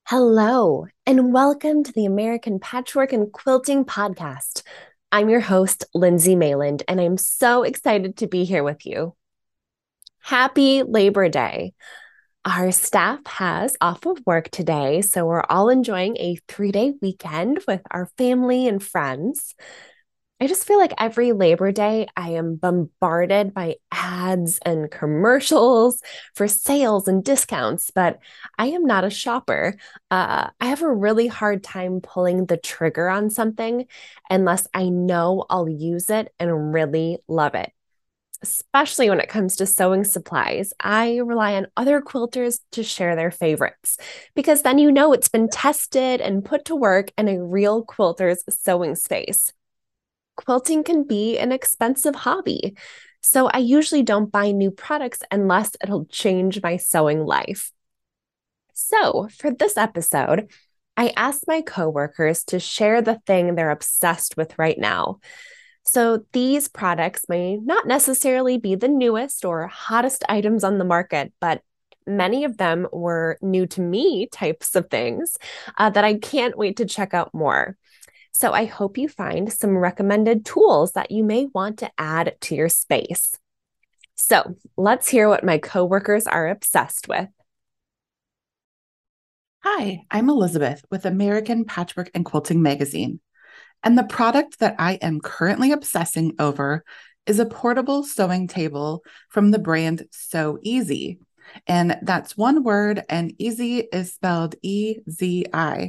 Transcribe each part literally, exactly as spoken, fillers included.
Hello, and welcome to the American Patchwork and Quilting Podcast. I'm your host, Lindsay Mayland, and I'm so excited to be here with you. Happy Labor Day. Our staff has off of work today, so we're all enjoying a three day weekend with our family and friends. I just feel like every Labor Day, I am bombarded by ads and commercials for sales and discounts, but I am not a shopper. Uh, I have a really hard time pulling the trigger on something unless I know I'll use it and really love it. Especially when it comes to sewing supplies, I rely on other quilters to share their favorites because then you know it's been tested and put to work in a real quilter's sewing space. Quilting can be an expensive hobby. So I usually don't buy new products unless it'll change my sewing life. So for this episode, I asked my coworkers to share the thing they're obsessed with right now. So these products may not necessarily be the newest or hottest items on the market, but many of them were new to me types of things uh, that I can't wait to check out more. So I hope you find some recommended tools that you may want to add to your space. So let's hear what my coworkers are obsessed with. Hi, I'm Elizabeth with American Patchwork and Quilting Magazine. And the product that I am currently obsessing over is a portable sewing table from the brand Sew Easy. And that's one word, and easy is spelled E Z I.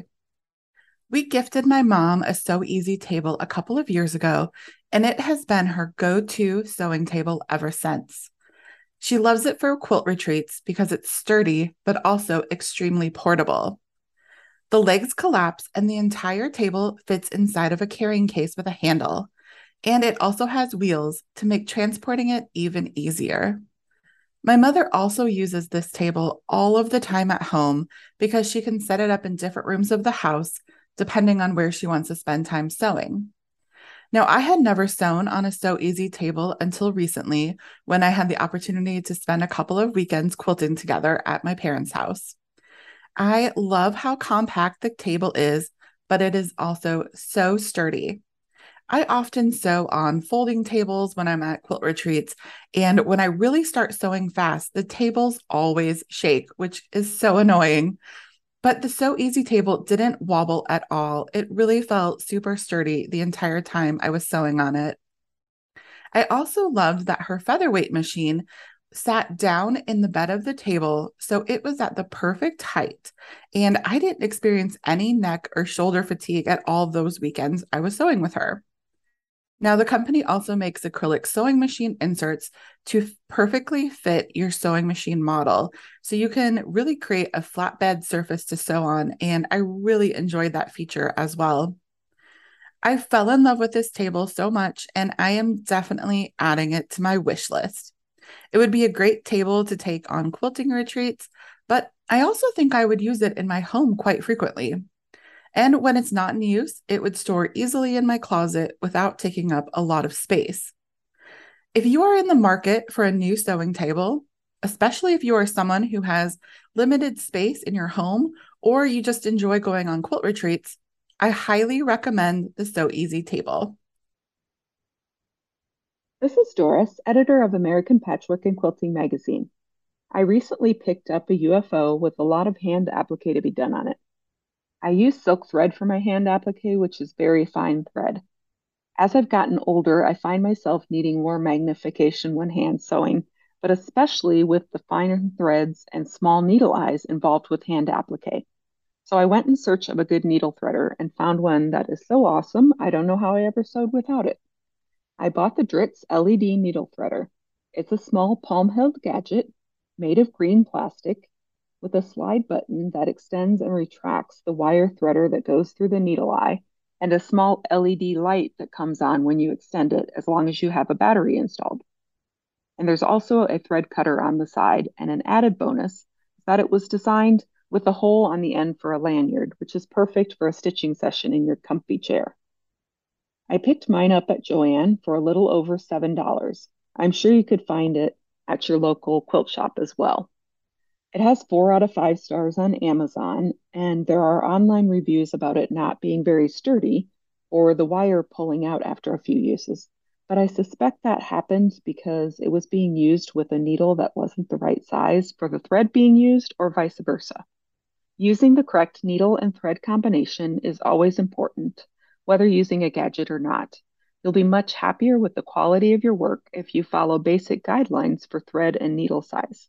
We gifted my mom a Sew Easy table a couple of years ago, and it has been her go to sewing table ever since. She loves it for quilt retreats because it's sturdy, but also extremely portable. The legs collapse and the entire table fits inside of a carrying case with a handle. And it also has wheels to make transporting it even easier. My mother also uses this table all of the time at home because she can set it up in different rooms of the house depending on where she wants to spend time sewing. Now, I had never sewn on a Sew Easy table until recently when I had the opportunity to spend a couple of weekends quilting together at my parents' house. I love how compact the table is, but it is also so sturdy. I often sew on folding tables when I'm at quilt retreats, and when I really start sewing fast, the tables always shake, which is so annoying. But the Sew Easy table didn't wobble at all. It really felt super sturdy the entire time I was sewing on it. I also loved that her featherweight machine sat down in the bed of the table, so it was at the perfect height. And I didn't experience any neck or shoulder fatigue at all those weekends I was sewing with her. Now, the company also makes acrylic sewing machine inserts to perfectly fit your sewing machine model. So you can really create a flatbed surface to sew on. And I really enjoyed that feature as well. I fell in love with this table so much, and I am definitely adding it to my wish list. It would be a great table to take on quilting retreats, but I also think I would use it in my home quite frequently. And when it's not in use, it would store easily in my closet without taking up a lot of space. If you are in the market for a new sewing table, especially if you are someone who has limited space in your home or you just enjoy going on quilt retreats, I highly recommend the Sew Easy table. This is Doris, editor of American Patchwork and Quilting Magazine. I recently picked up a U F O with a lot of hand applique to be done on it. I use silk thread for my hand applique, which is very fine thread. As I've gotten older, I find myself needing more magnification when hand sewing, but especially with the finer threads and small needle eyes involved with hand applique. So I went in search of a good needle threader and found one that is so awesome, I don't know how I ever sewed without it. I bought the Dritz L E D needle threader. It's a small palm-held gadget made of green plastic with a slide button that extends and retracts the wire threader that goes through the needle eye and a small L E D light that comes on when you extend it as long as you have a battery installed. And there's also a thread cutter on the side, and an added bonus is that it was designed with a hole on the end for a lanyard, which is perfect for a stitching session in your comfy chair. I picked mine up at Joann for a little over seven dollars. I'm sure you could find it at your local quilt shop as well. It has four out of five stars on Amazon, and there are online reviews about it not being very sturdy or the wire pulling out after a few uses. But I suspect that happened because it was being used with a needle that wasn't the right size for the thread being used, or vice versa. Using the correct needle and thread combination is always important, whether using a gadget or not. You'll be much happier with the quality of your work if you follow basic guidelines for thread and needle size.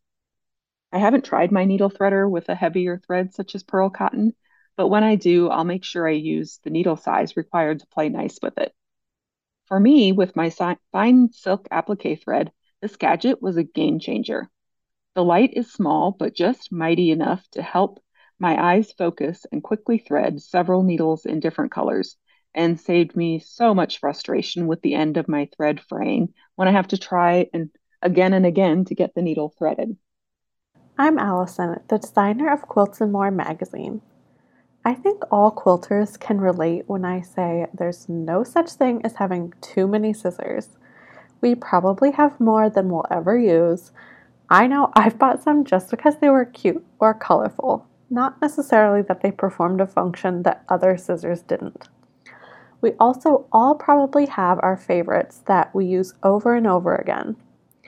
I haven't tried my needle threader with a heavier thread such as pearl cotton, but when I do, I'll make sure I use the needle size required to play nice with it. For me, with my si- fine silk applique thread, this gadget was a game changer. The light is small, but just mighty enough to help my eyes focus and quickly thread several needles in different colors, and saved me so much frustration with the end of my thread fraying when I have to try and again and again to get the needle threaded. I'm Allison, the designer of Quilts and More magazine. I think all quilters can relate when I say there's no such thing as having too many scissors. We probably have more than we'll ever use. I know I've bought some just because they were cute or colorful, not necessarily that they performed a function that other scissors didn't. We also all probably have our favorites that we use over and over again.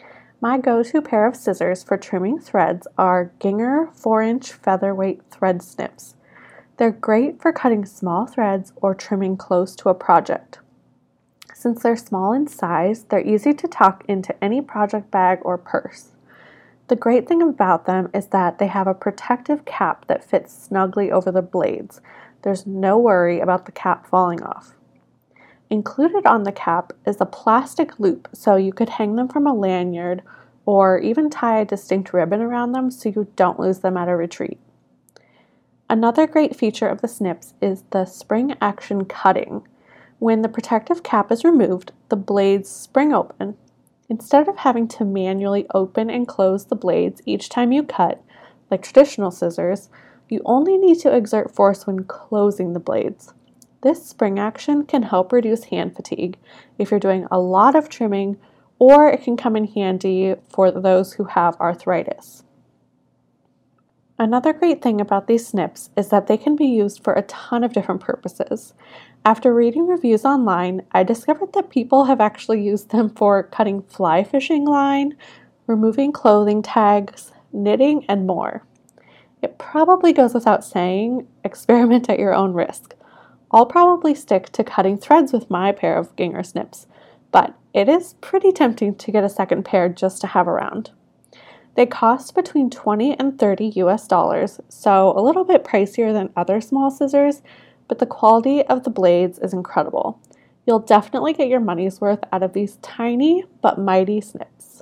My go-to pair of scissors for trimming threads are Gingher four inch featherweight thread snips. They're great for cutting small threads or trimming close to a project. Since they're small in size, they're easy to tuck into any project bag or purse. The great thing about them is that they have a protective cap that fits snugly over the blades. There's no worry about the cap falling off. Included on the cap is a plastic loop, so you could hang them from a lanyard or even tie a distinct ribbon around them so you don't lose them at a retreat. Another great feature of the snips is the spring action cutting. When the protective cap is removed, the blades spring open. Instead of having to manually open and close the blades each time you cut, like traditional scissors, you only need to exert force when closing the blades. This spring action can help reduce hand fatigue if you're doing a lot of trimming, or it can come in handy for those who have arthritis. Another great thing about these snips is that they can be used for a ton of different purposes. After reading reviews online, I discovered that people have actually used them for cutting fly fishing line, removing clothing tags, knitting, and more. It probably goes without saying, experiment at your own risk. I'll probably stick to cutting threads with my pair of Gingher snips, but it is pretty tempting to get a second pair just to have around. They cost between twenty and thirty U S dollars, so a little bit pricier than other small scissors, but the quality of the blades is incredible. You'll definitely get your money's worth out of these tiny but mighty snips.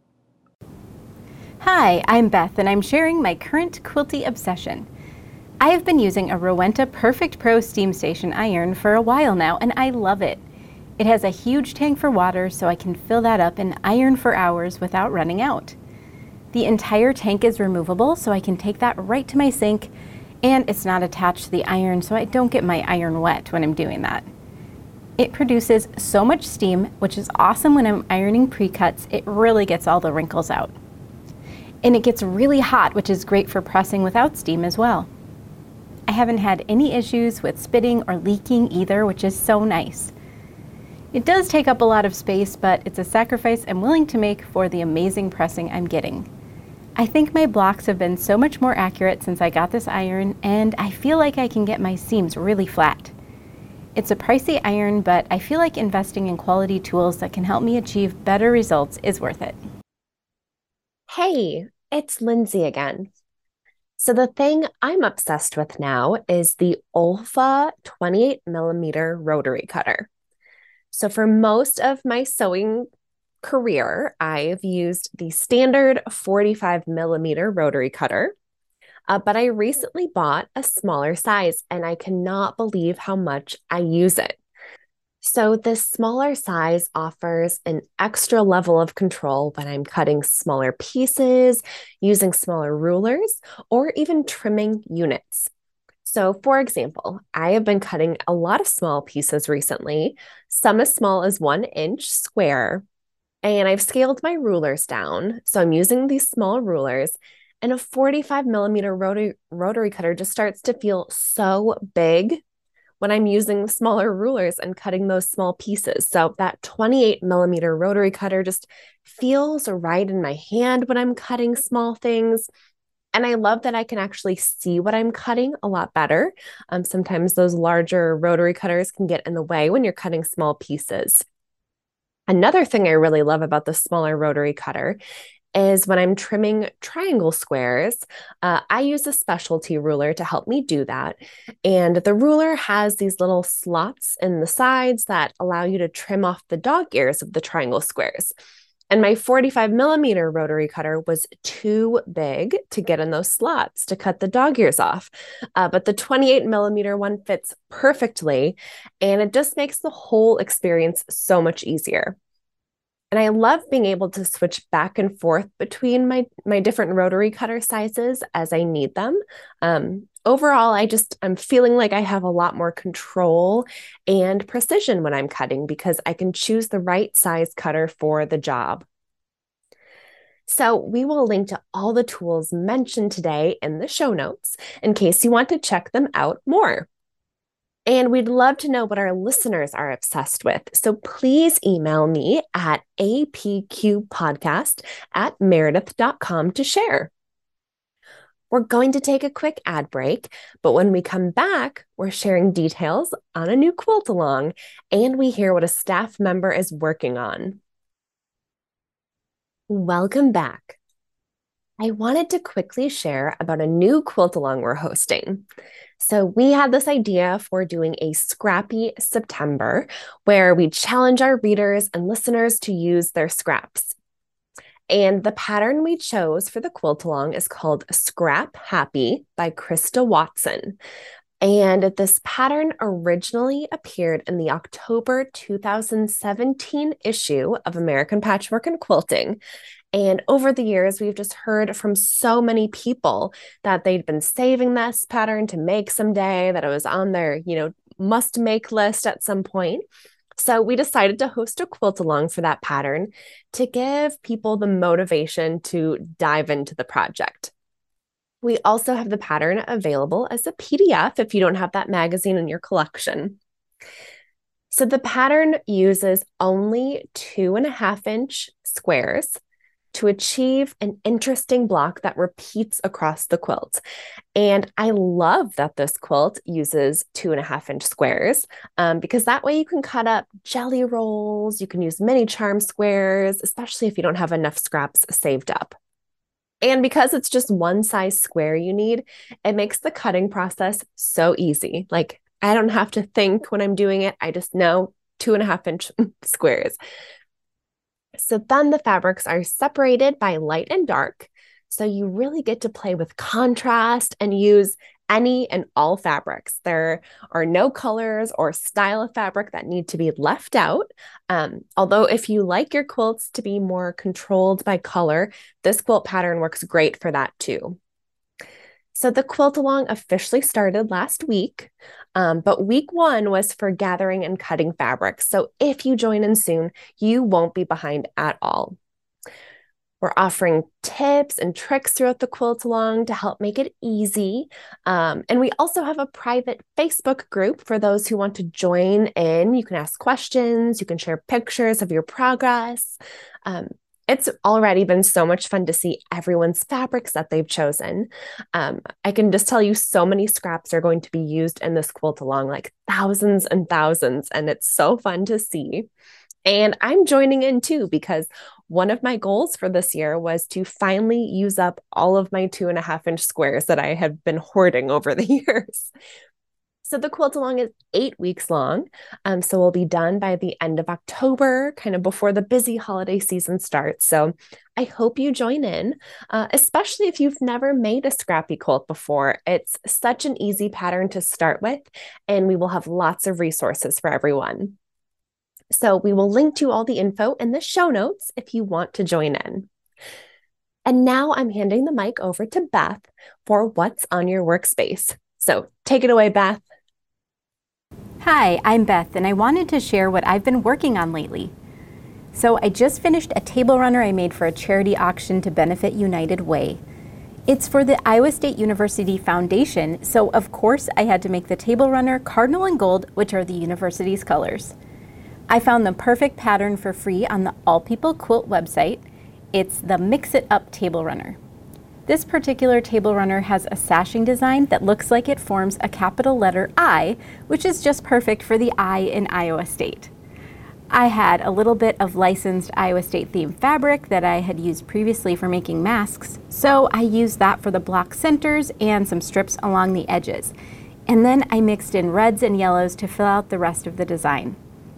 Hi, I'm Beth, and I'm sharing my current quilty obsession. I have been using a Rowenta Perfect Pro Steam Station iron for a while now, and I love it. It has a huge tank for water, so I can fill that up and iron for hours without running out. The entire tank is removable, so I can take that right to my sink, and it's not attached to the iron, so I don't get my iron wet when I'm doing that. It produces so much steam, which is awesome when I'm ironing pre-cuts. It really gets all the wrinkles out. And it gets really hot, which is great for pressing without steam as well. I haven't had any issues with spitting or leaking either, which is so nice. It does take up a lot of space, but it's a sacrifice I'm willing to make for the amazing pressing I'm getting. I think my blocks have been so much more accurate since I got this iron, and I feel like I can get my seams really flat. It's a pricey iron, but I feel like investing in quality tools that can help me achieve better results is worth it. Hey, it's Lindsay again. So the thing I'm obsessed with now is the Olfa twenty-eight millimeter rotary cutter. So for most of my sewing career, I've used the standard forty-five millimeter rotary cutter, uh, but I recently bought a smaller size and I cannot believe how much I use it. So this smaller size offers an extra level of control when I'm cutting smaller pieces, using smaller rulers, or even trimming units. So for example, I have been cutting a lot of small pieces recently, some as small as one inch square, and I've scaled my rulers down. So I'm using these small rulers, And a forty-five millimeter rotary, rotary cutter just starts to feel so big when I'm using smaller rulers and cutting those small pieces. So that twenty-eight millimeter rotary cutter just feels right in my hand when I'm cutting small things. And I love that I can actually see what I'm cutting a lot better. Um, sometimes those larger rotary cutters can get in the way when you're cutting small pieces. Another thing I really love about the smaller rotary cutter is when I'm trimming triangle squares, uh, I use a specialty ruler to help me do that. And the ruler has these little slots in the sides that allow you to trim off the dog ears of the triangle squares. And my forty-five millimeter rotary cutter was too big to get in those slots to cut the dog ears off. Uh, but the twenty-eight millimeter one fits perfectly, and it just makes the whole experience so much easier. And I love being able to switch back and forth between my, my different rotary cutter sizes as I need them. Um, overall, I just, I'm feeling like I have a lot more control and precision when I'm cutting because I can choose the right size cutter for the job. So we will link to all the tools mentioned today in the show notes in case you want to check them out more. And we'd love to know what our listeners are obsessed with. So please email me at a p q podcast at meredith dot com to share. We're going to take a quick ad break, but when we come back, we're sharing details on a new quilt along, and we hear what a staff member is working on. Welcome back. I wanted to quickly share about a new quilt along we're hosting. So we had this idea for doing a Scrappy September where we challenge our readers and listeners to use their scraps. And the pattern we chose for the quilt along is called Scrap Happy by Krista Watson. And this pattern originally appeared in the October two thousand seventeen issue of American Patchwork and Quilting. And over the years, we've just heard from so many people that they'd been saving this pattern to make someday, that it was on their, you know, must make list at some point. So we decided to host a quilt along for that pattern to give people the motivation to dive into the project. We also have the pattern available as a P D F if you don't have that magazine in your collection. So the pattern uses only two and a half inch squares to achieve an interesting block that repeats across the quilt. And I love that this quilt uses two and a half inch squares um, because that way you can cut up jelly rolls, you can use mini charm squares, especially if you don't have enough scraps saved up. And because it's just one size square you need, it makes the cutting process so easy. Like I don't have to think when I'm doing it. I just know two and a half inch squares. So then the fabrics are separated by light and dark. So you really get to play with contrast and use any and all fabrics. There are no colors or style of fabric that need to be left out. Um, although if you like your quilts to be more controlled by color, this quilt pattern works great for that too. So the quilt along officially started last week, um, but week one was for gathering and cutting fabrics. So if you join in soon, you won't be behind at all. We're offering tips and tricks throughout the quilt along to help make it easy. Um, and we also have a private Facebook group for those who want to join in. You can ask questions, you can share pictures of your progress. Um, It's already been so much fun to see everyone's fabrics that they've chosen. Um, I can just tell you so many scraps are going to be used in this quilt along, like thousands and thousands, and it's so fun to see. And I'm joining in too, because one of my goals for this year was to finally use up all of my two and a half inch squares that I have been hoarding over the years. So the quilt along is eight weeks long. Um, so we'll be done by the end of October, kind of before the busy holiday season starts. So I hope you join in, uh, especially if you've never made a scrappy quilt before. It's such an easy pattern to start with, and we will have lots of resources for everyone. So we will link to all the info in the show notes if you want to join in. And now I'm handing the mic over to Beth for What's on Your Workspace. So take it away, Beth. Hi, I'm Beth, and I wanted to share what I've been working on lately. So I just finished a table runner I made for a charity auction to benefit United Way. It's for the Iowa State University Foundation, so of course I had to make the table runner cardinal and gold, which are the university's colors. I found the perfect pattern for free on the All People Quilt website. It's the Mix It Up Table Runner. This particular table runner has a sashing design that looks like it forms a capital letter I, which is just perfect for the I in Iowa State. I had a little bit of licensed Iowa State themed fabric that I had used previously for making masks, so I used that for the block centers and some strips along the edges. And then I mixed in reds and yellows to fill out the rest of the design.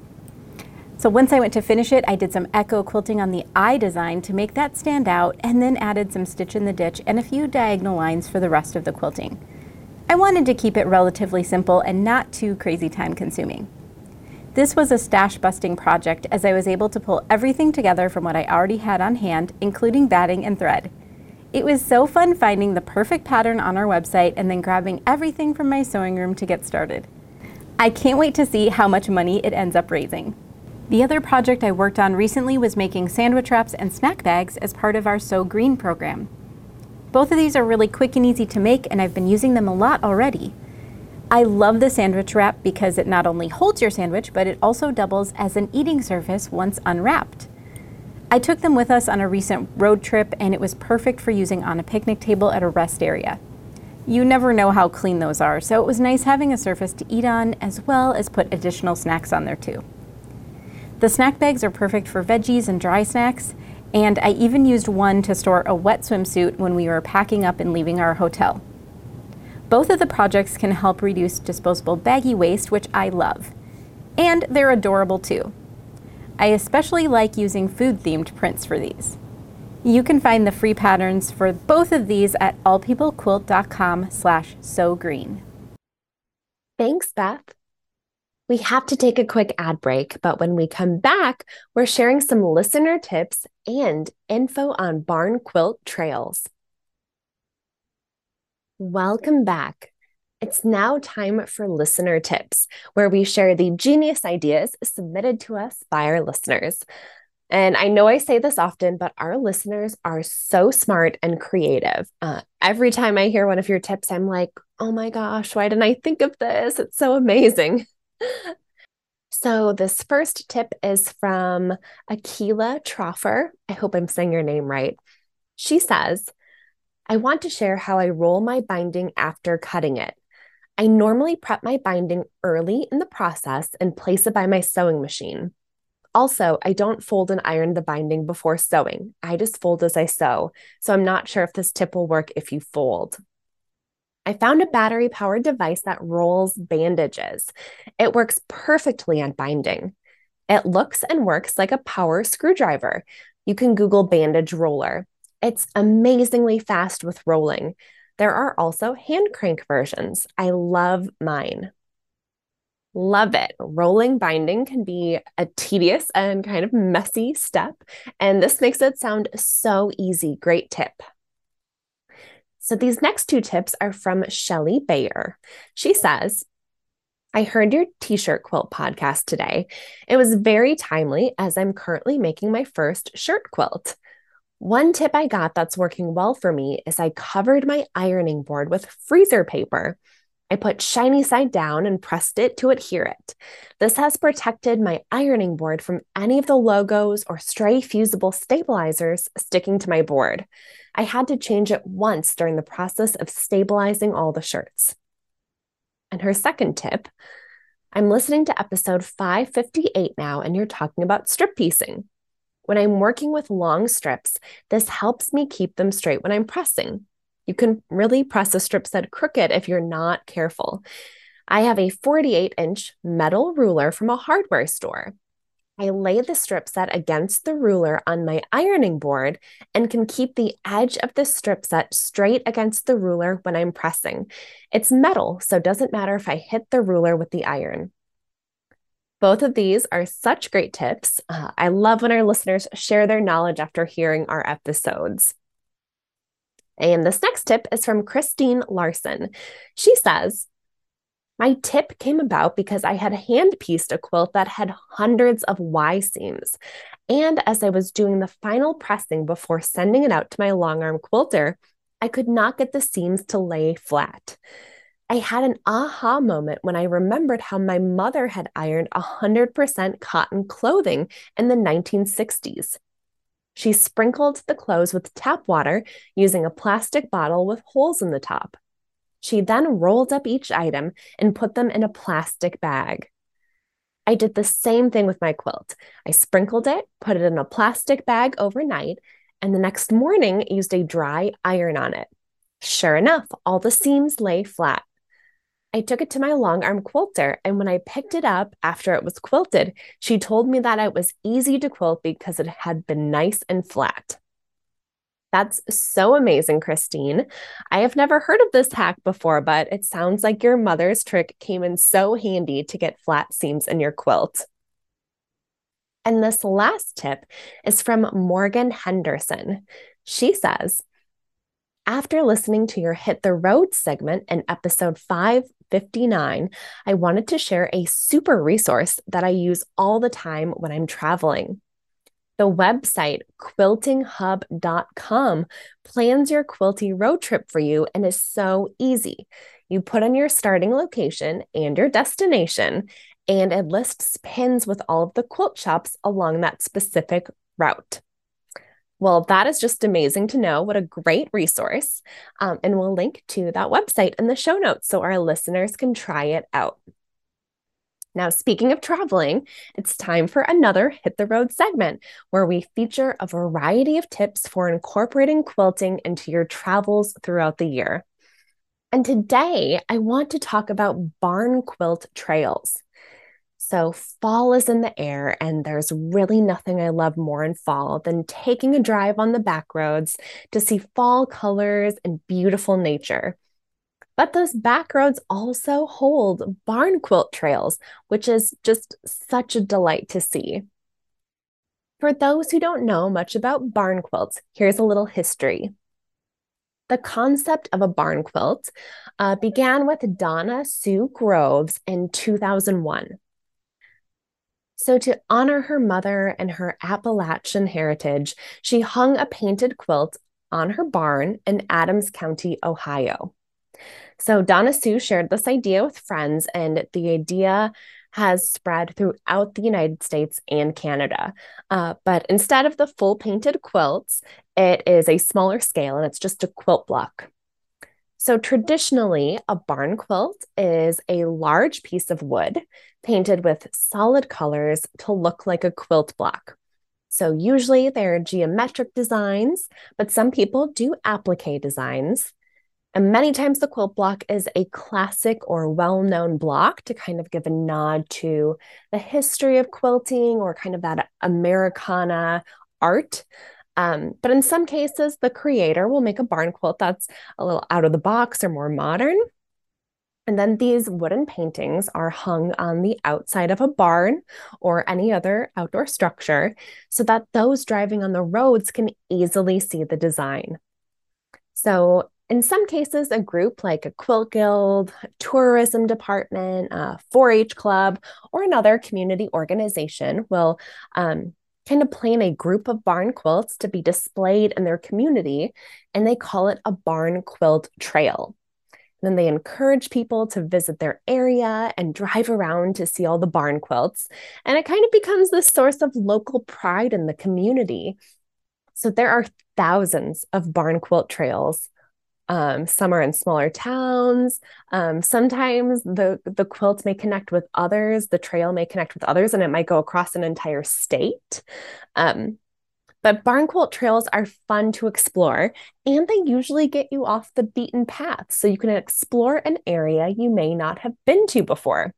So once I went to finish it, I did some echo quilting on the I design to make that stand out, and then added some stitch in the ditch and a few diagonal lines for the rest of the quilting. I wanted to keep it relatively simple and not too crazy time consuming. This was a stash busting project as I was able to pull everything together from what I already had on hand, including batting and thread. It was so fun finding the perfect pattern on our website and then grabbing everything from my sewing room to get started. I can't wait to see how much money it ends up raising. The other project I worked on recently was making sandwich wraps and snack bags as part of our Sew Green program. Both of these are really quick and easy to make, and I've been using them a lot already. I love the sandwich wrap because it not only holds your sandwich, but it also doubles as an eating surface once unwrapped. I took them with us on a recent road trip, and it was perfect for using on a picnic table at a rest area. You never know how clean those are, so it was nice having a surface to eat on as well as put additional snacks on there too. The snack bags are perfect for veggies and dry snacks, and I even used one to store a wet swimsuit when we were packing up and leaving our hotel. Both of the projects can help reduce disposable baggy waste, which I love. And they're adorable too. I especially like using food-themed prints for these. You can find the free patterns for both of these at allpeoplequilt.com slash sewgreen. Thanks, Beth. We have to take a quick ad break, but when we come back, we're sharing some listener tips and info on barn quilt trails. Welcome back. It's now time for listener tips, where we share the genius ideas submitted to us by our listeners. And I know I say this often, but our listeners are so smart and creative. Uh, every time I hear one of your tips, I'm like, oh my gosh, why didn't I think of this? It's so amazing. So this first tip is from Akila Troffer. I hope I'm saying your name right. She says, I want to share how I roll my binding after cutting it. I normally prep my binding early in the process and place it by my sewing machine. Also, I don't fold and iron the binding before sewing. I just fold as I sew, so I'm not sure if this tip will work if you fold. I found a battery-powered device that rolls bandages. It works perfectly on binding. It looks and works like a power screwdriver. You can Google bandage roller. It's amazingly fast with rolling. There are also hand crank versions. I love mine. Love it. Rolling binding can be a tedious and kind of messy step, and this makes it sound so easy. Great tip. So these next two tips are from Shelly Bayer. She says, I heard your t-shirt quilt podcast today. It was very timely as I'm currently making my first shirt quilt. One tip I got that's working well for me is I covered my ironing board with freezer paper. I put shiny side down and pressed it to adhere it. This has protected my ironing board from any of the logos or stray fusible stabilizers sticking to my board. I had to change it once during the process of stabilizing all the shirts. And her second tip, I'm listening to episode five fifty-eight now, and you're talking about strip piecing. When I'm working with long strips, this helps me keep them straight when I'm pressing. You can really press a strip set crooked if you're not careful. I have a forty-eight inch metal ruler from a hardware store. I lay the strip set against the ruler on my ironing board and can keep the edge of the strip set straight against the ruler when I'm pressing. It's metal, so it doesn't matter if I hit the ruler with the iron. Both of these are such great tips. Uh, I love when our listeners share their knowledge after hearing our episodes. And this next tip is from Christine Larson. She says, my tip came about because I had hand-pieced a quilt that had hundreds of Y seams. And as I was doing the final pressing before sending it out to my long-arm quilter, I could not get the seams to lay flat. I had an aha moment when I remembered how my mother had ironed one hundred percent cotton clothing in the nineteen sixties. She sprinkled the clothes with tap water using a plastic bottle with holes in the top. She then rolled up each item and put them in a plastic bag. I did the same thing with my quilt. I sprinkled it, put it in a plastic bag overnight, and the next morning used a dry iron on it. Sure enough, all the seams lay flat. I took it to my long arm quilter, and when I picked it up after it was quilted, she told me that it was easy to quilt because it had been nice and flat. That's so amazing, Christine. I have never heard of this hack before, but it sounds like your mother's trick came in so handy to get flat seams in your quilt. And this last tip is from Morgan Henderson. She says, after listening to your Hit the Road segment in episode five fifty-nine, I wanted to share a super resource that I use all the time when I'm traveling. The website quilting hub dot com plans your quilty road trip for you and is so easy. You put in your starting location and your destination, and it lists pins with all of the quilt shops along that specific route. Well, that is just amazing to know. What a great resource. Um, and we'll link to that website in the show notes so our listeners can try it out. Now, speaking of traveling, it's time for another Hit the Road segment where we feature a variety of tips for incorporating quilting into your travels throughout the year. And today, I want to talk about barn quilt trails. So fall is in the air, and there's really nothing I love more in fall than taking a drive on the back roads to see fall colors and beautiful nature. But those back roads also hold barn quilt trails, which is just such a delight to see. For those who don't know much about barn quilts, here's a little history. The concept of a barn quilt uh, began with Donna Sue Groves in two thousand one. So to honor her mother and her Appalachian heritage, she hung a painted quilt on her barn in Adams County, Ohio. So Donna Sue shared this idea with friends, and the idea has spread throughout the United States and Canada. Uh, but instead of the full painted quilts, it is a smaller scale, and it's just a quilt block. So traditionally, a barn quilt is a large piece of wood painted with solid colors to look like a quilt block. So usually they're geometric designs, but some people do applique designs. And many times the quilt block is a classic or well-known block to kind of give a nod to the history of quilting or kind of that Americana art. Um, but in some cases, the creator will make a barn quilt that's a little out of the box or more modern. And then these wooden paintings are hung on the outside of a barn or any other outdoor structure so that those driving on the roads can easily see the design. So in some cases, a group like a quilt guild, a tourism department, a four H club, or another community organization will um, kind of plan a group of barn quilts to be displayed in their community, and they call it a barn quilt trail. Then they encourage people to visit their area and drive around to see all the barn quilts. And it kind of becomes the source of local pride in the community. So there are thousands of barn quilt trails. Um, some are in smaller towns. Um, sometimes the, the quilt may connect with others. The trail may connect with others, and it might go across an entire state. Um, But barn quilt trails are fun to explore, and they usually get you off the beaten path so you can explore an area you may not have been to before.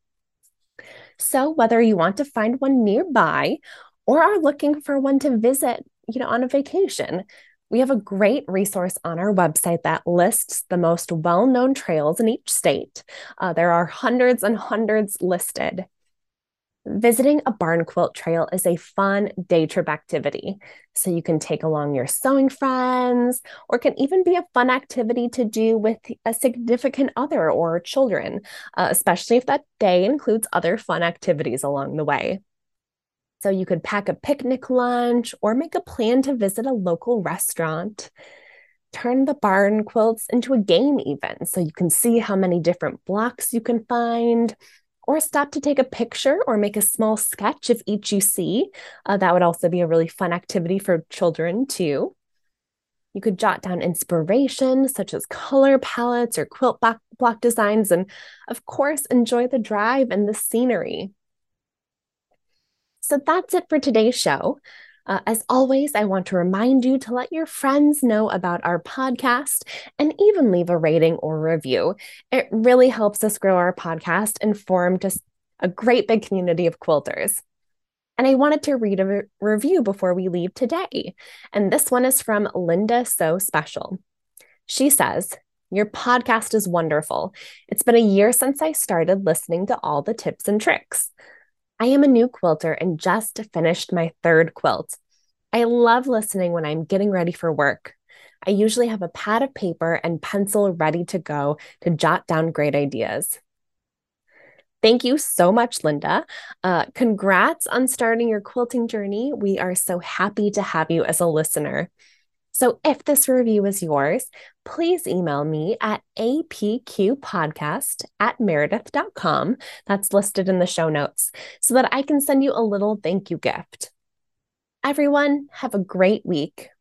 So whether you want to find one nearby or are looking for one to visit, you know, on a vacation, we have a great resource on our website that lists the most well-known trails in each state. Uh, there are hundreds and hundreds listed. Visiting a barn quilt trail is a fun day trip activity. So you can take along your sewing friends, or can even be a fun activity to do with a significant other or children, uh, especially if that day includes other fun activities along the way. So you could pack a picnic lunch or make a plan to visit a local restaurant. turn the barn quilts into a game even, so you can see how many different blocks you can find, or stop to take a picture or make a small sketch of each you see. Uh, that would also be a really fun activity for children too. You could jot down inspiration, such as color palettes or quilt block, block designs, and of course, enjoy the drive and the scenery. So that's it for today's show. Uh, as always, I want to remind you to let your friends know about our podcast and even leave a rating or review. It really helps us grow our podcast and form just a great big community of quilters. And I wanted to read a re- review before we leave today. And this one is from Linda So Special. She says, "Your podcast is wonderful. It's been a year since I started listening to all the tips and tricks. I am a new quilter and just finished my third quilt. I love listening when I'm getting ready for work. I usually have a pad of paper and pencil ready to go to jot down great ideas." Thank you so much, Linda. Uh, congrats on starting your quilting journey. We are so happy to have you as a listener. So if this review is yours, please email me at apqpodcast at meredith dot com. That's listed in the show notes so that I can send you a little thank you gift. Everyone, have a great week.